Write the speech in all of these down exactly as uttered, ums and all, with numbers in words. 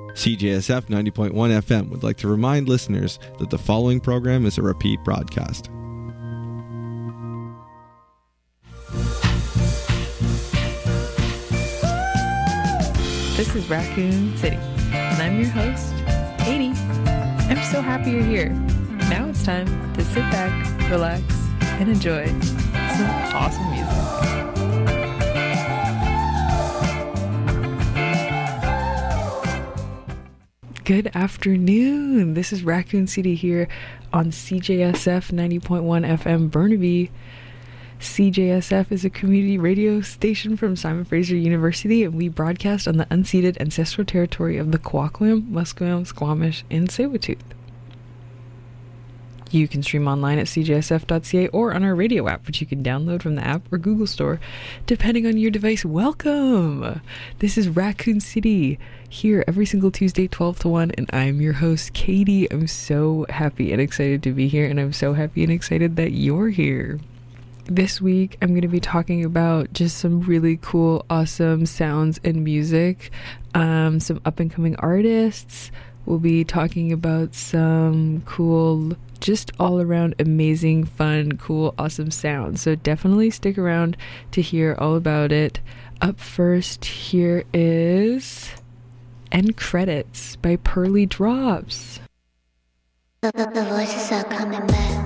C J S F ninety point one F M would like to remind listeners that the following program is a repeat broadcast. This is Raccoon City, and I'm your host, Katie. I'm so happy you're here. Now it's time to sit back, relax, and enjoy some awesome music. Good afternoon. This is Raccoon City here on C J S F ninety point one F M Burnaby. C J S F is a community radio station from Simon Fraser University, and we broadcast on the unceded ancestral territory of the Kwakwam, Musqueam, Squamish, and Tsleil-Waututh. You can stream online at c j s f dot c a or on our radio app, which you can download from the app or Google Store, depending on your device. Welcome! This is Raccoon City, here every single Tuesday, twelve to one, and I'm your host, Katie. I'm so happy and excited to be here, and I'm so happy and excited that you're here. This week, I'm going to be talking about just some really cool, awesome sounds and music, um, some up-and-coming artists. We'll be talking about some cool, just all-around amazing, fun, cool, awesome sounds. So definitely stick around to hear all about it. Up first, here is End Credits by Pearly Drops. The, the, the voices are coming back.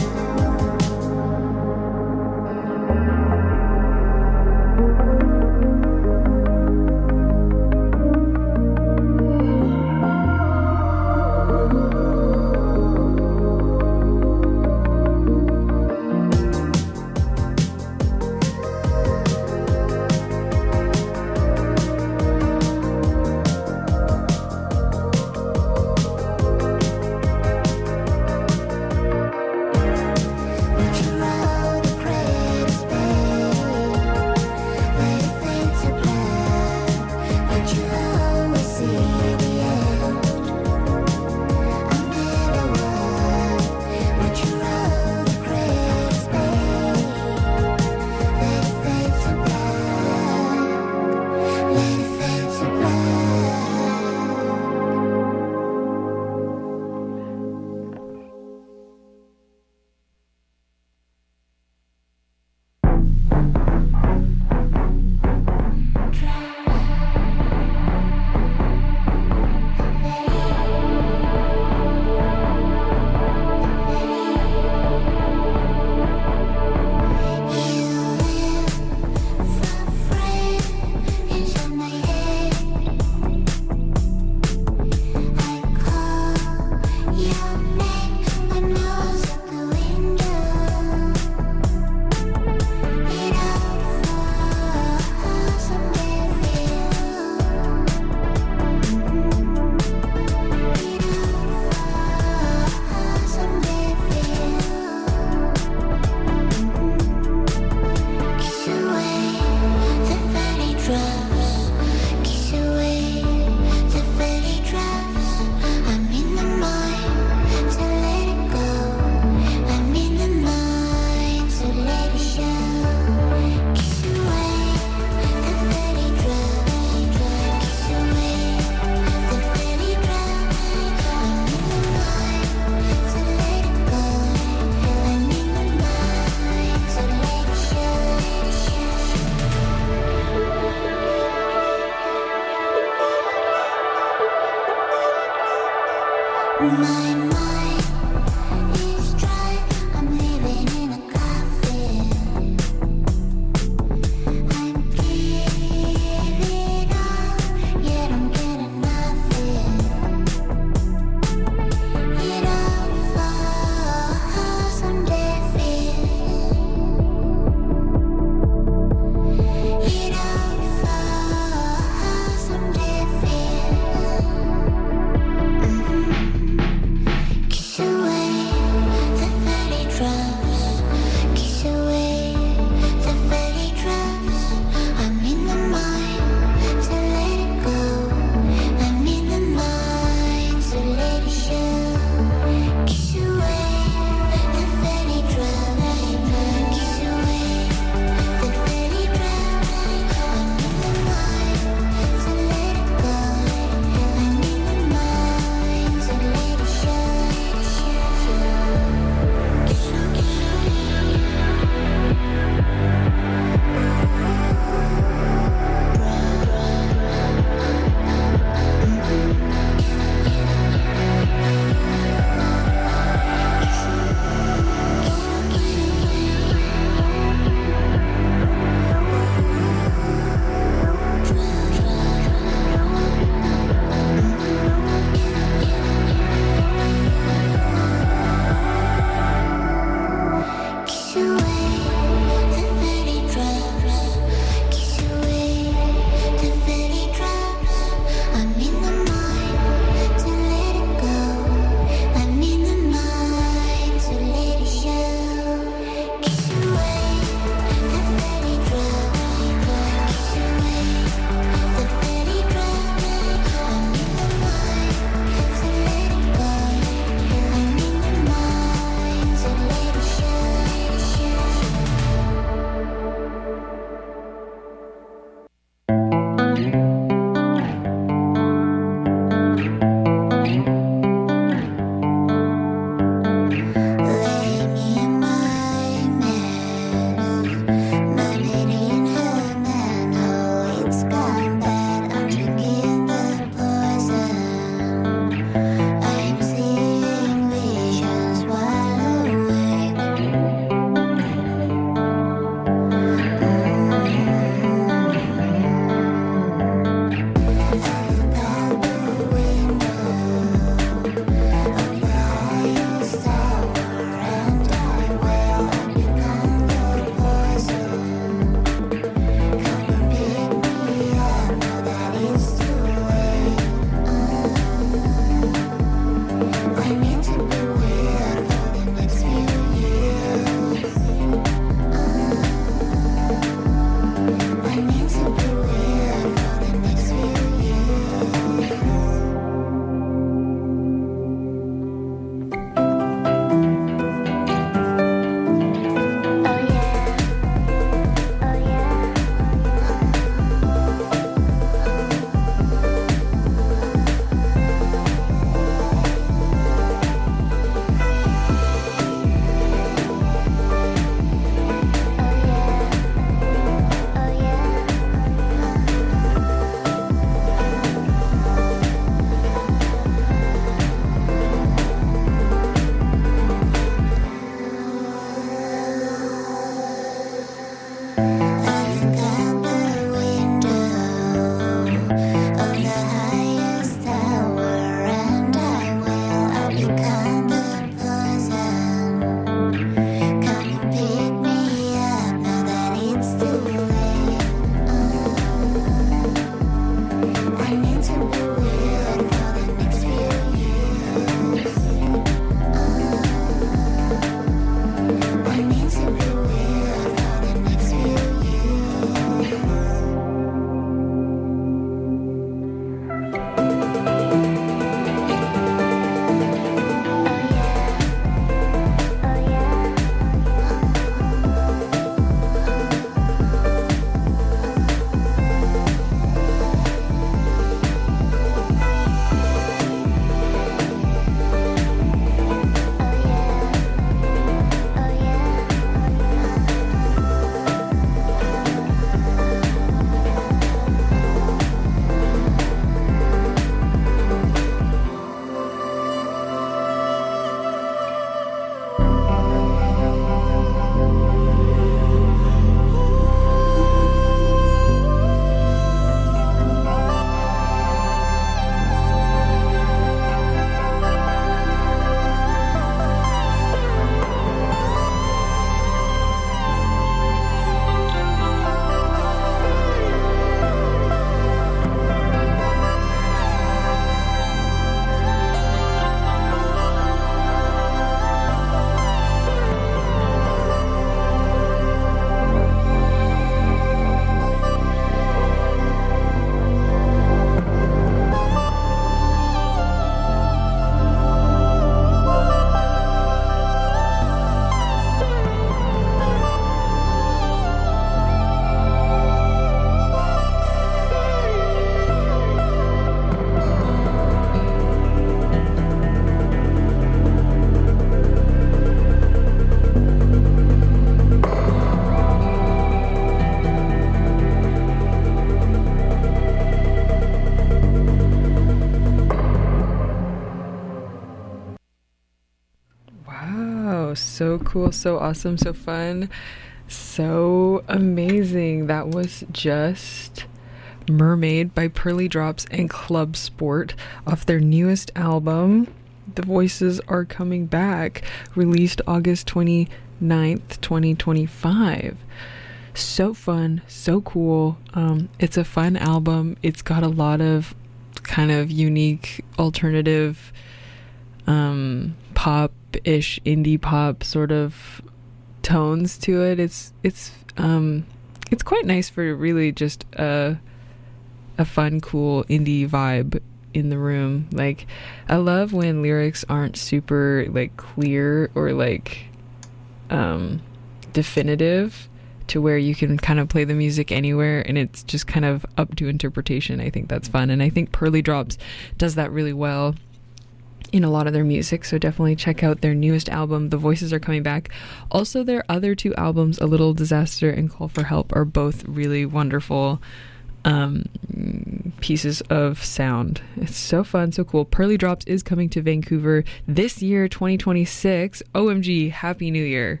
so cool, so awesome, so fun, so amazing. That was just Mermaid by Pearly Drops and Club Sport off their newest album, The Voices Are Coming Back, released August twenty-ninth, twenty twenty-five. So fun, so cool. Um, it's a fun album. It's got a lot of kind of unique alternative um, pop-ish, indie pop sort of tones to it. It's it's um, it's quite nice for really just a a fun, cool indie vibe in the room. Like, I love when lyrics aren't super like clear or like um definitive to where you can kind of play the music anywhere and it's just kind of up to interpretation. I think that's fun, and I think Pearly Drops does that really well in a lot of their music, so definitely check out their newest album, The Voices Are Coming Back. Also, their other two albums, A Little Disaster and Call for Help, are both really wonderful um pieces of sound. It's so fun, so cool. Pearly Drops is coming to Vancouver this year, twenty twenty-six. O M G, Happy New Year.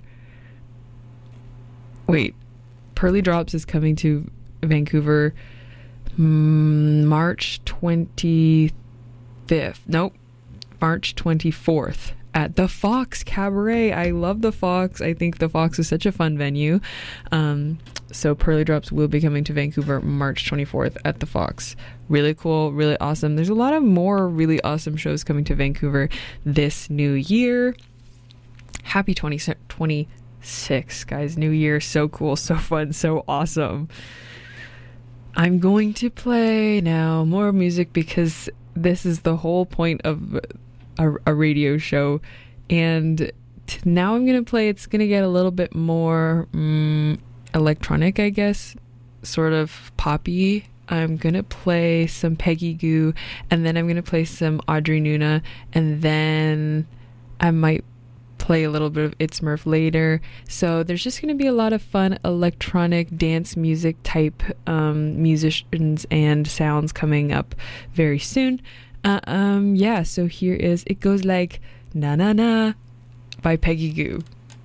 Wait, Pearly Drops is coming to Vancouver mm, March twenty-fifth. Nope, March twenty-fourth at the Fox Cabaret. I love the Fox. I think the Fox is such a fun venue. Um, so Pearly Drops will be coming to Vancouver March twenty-fourth at the Fox. Really cool, really awesome. There's a lot of more really awesome shows coming to Vancouver this new year. Happy twenty twenty-six, guys. New year. So cool, so fun, so awesome. I'm going to play now more music because this is the whole point of a, a radio show, and t- now I'm gonna play. It's gonna get a little bit more um, electronic, I guess, sort of poppy. I'm gonna play some Peggy Gou, and then I'm gonna play some Audrey Nuna, and then I might play a little bit of It's Murph later. So there's just going to be a lot of fun electronic dance music type um, musicians and sounds coming up very soon. Uh, um, yeah, so here is It Goes Like Na Na Na by Peggy Gou.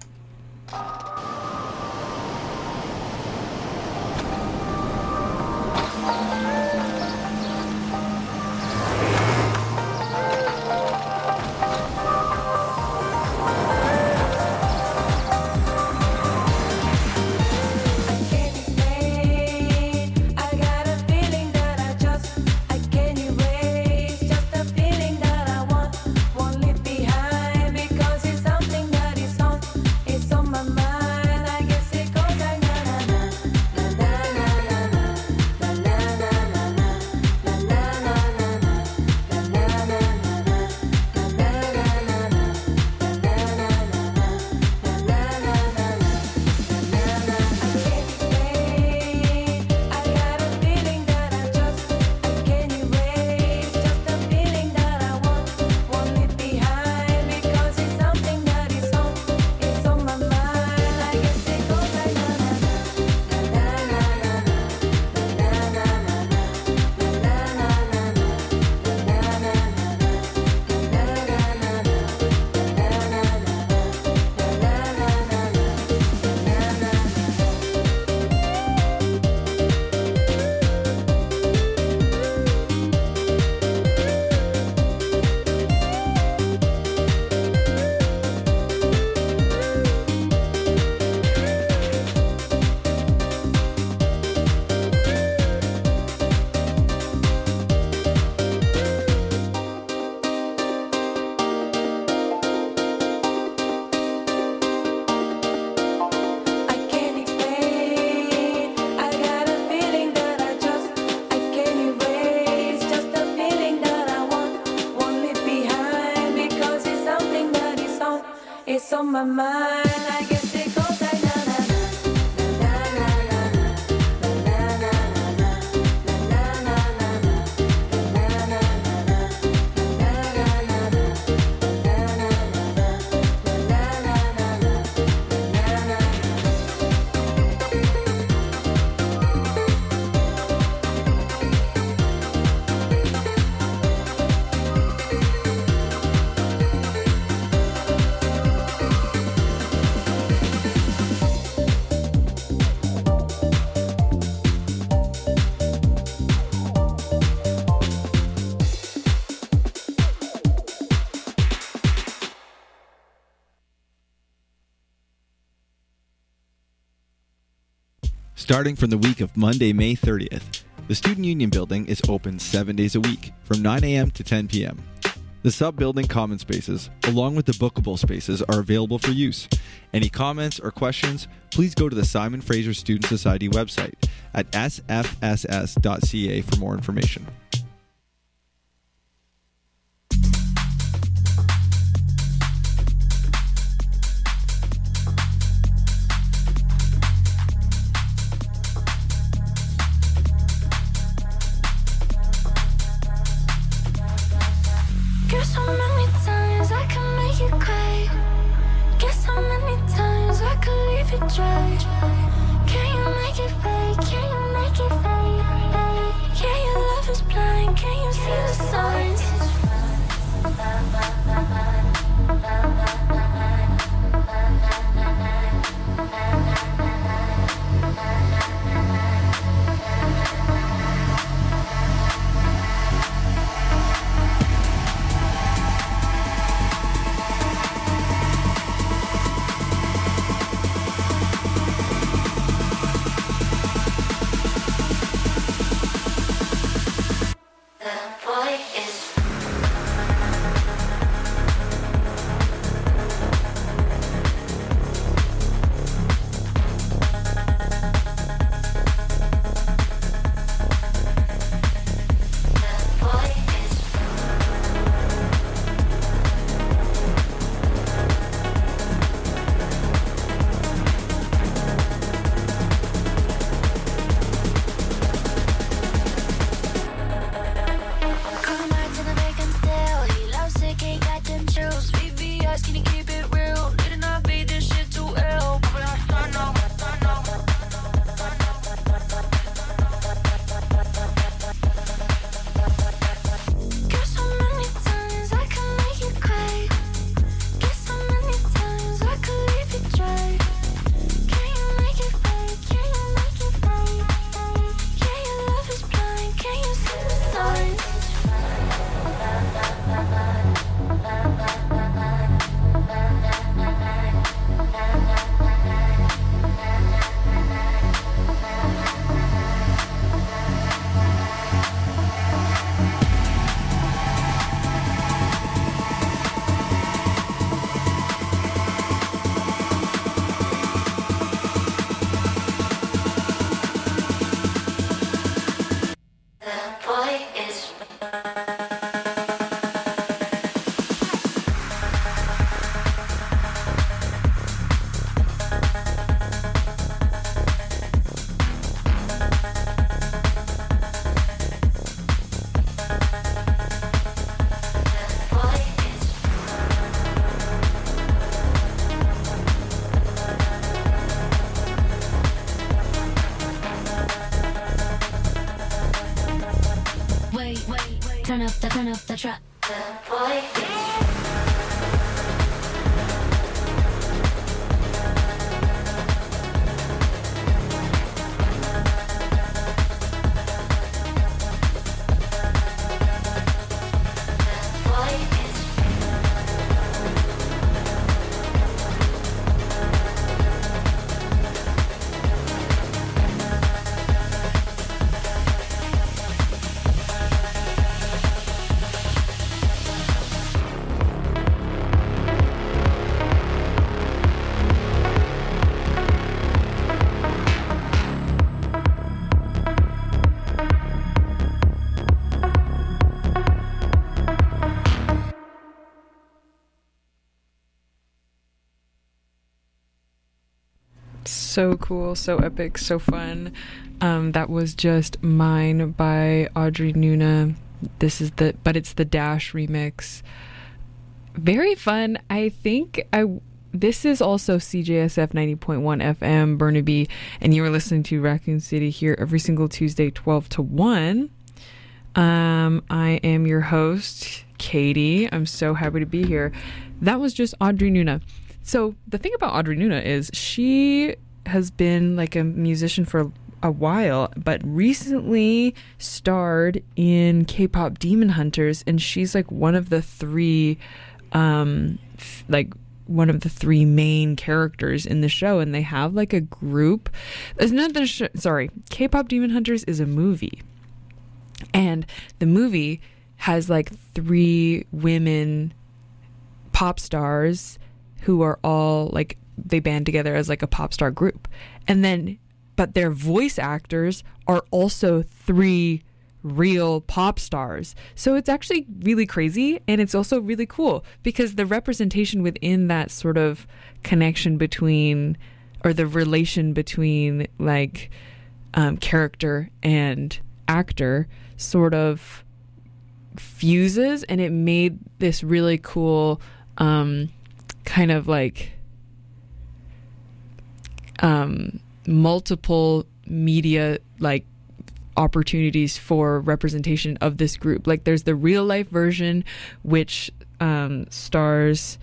on my mind. I guess it goes like na na na na na na na na na Starting from the week of Monday, May thirtieth, the Student Union Building is open seven days a week, from nine a.m. to ten p.m. The sub-building common spaces, along with the bookable spaces, are available for use. Any comments or questions, please go to the Simon Fraser Student Society website at s f s s dot c a for more information. Guess how many times I can make you cry. Guess how many times I can leave you dry. Can you make it fake? Can you make it fake? Yeah, your love is blind. Can you see the signs? Turn up the, turn up the trap. The boy So cool, so epic, so fun. Um, that was just Mine by Audrey Nuna. This is the, but it's the Dash remix. Very fun. I think I. This is also C J S F ninety point one F M Burnaby, and you are listening to Raccoon City here every single Tuesday, twelve to one. Um, I am your host, Katie. I'm so happy to be here. That was just Audrey Nuna. So the thing about Audrey Nuna is she has been like a musician for a while, but recently starred in K-pop Demon Hunters, and she's like one of the three um f- like one of the three main characters in the show, and they have like a group. It's not the sh- sorry, K-pop Demon Hunters is a movie, and the movie has like three women pop stars who are all like, they band together as like a pop star group, and then but their voice actors are also three real pop stars. So it's actually really crazy, and it's also really cool because the representation within that sort of connection between, or the relation between like um, character and actor sort of fuses, and it made this really cool um, kind of like um, multiple media like opportunities for representation of this group. Like there's the real life version, which um, stars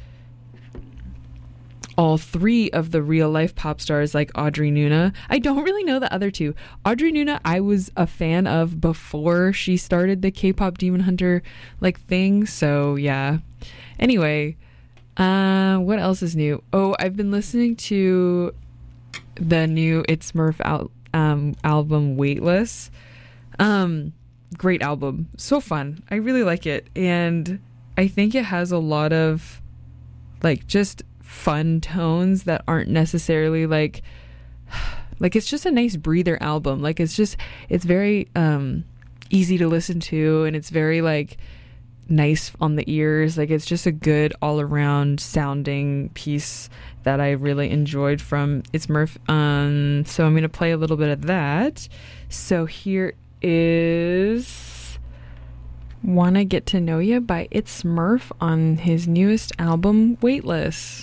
all three of the real life pop stars, like Audrey Nuna. I don't really know the other two. Audrey Nuna I was a fan of before she started the K-pop Demon Hunter like thing, so yeah. Anyway, uh, what else is new? Oh, I've been listening to the new It's Smurf al- um, album Weightless. Um, great album. So fun. I really like it. And I think it has a lot of like just fun tones that aren't necessarily like, like it's just a nice breather album. Like it's just, it's very um, easy to listen to, and it's very like nice on the ears. Like it's just a good all around sounding piece that I really enjoyed from It's Smurf. Um, so I'm going to play a little bit of that. So here is Wanna Get to Know Ya by It's Smurf on his newest album, Weightless.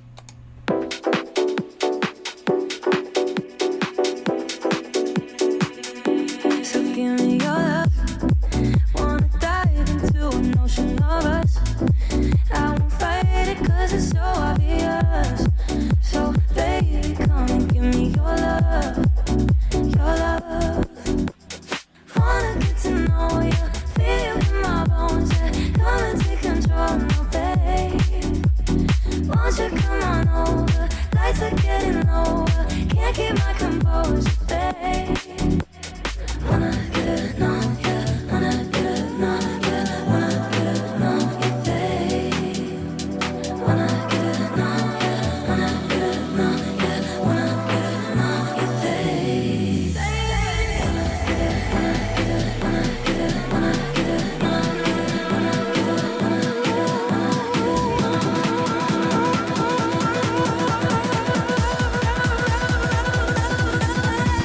So give me your love. Wanna dive into an ocean of us. I won't fight it 'cause it's so obvious. So baby, come and give me your love. Your love. Wanna get to know you, feel in my bones, yeah. Come and take control, no babe. Won't you come on over? Lights are getting lower, can't keep my composure, babe. Wanna get to know you, wanna get to know you, wanna get to know you, babe. Wanna get to know you, wanna get to know you, wanna get to know you, babe. Wanna get, wanna get, wanna get, wanna get, wanna get, wanna get, wanna get, wanna get.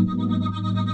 Thank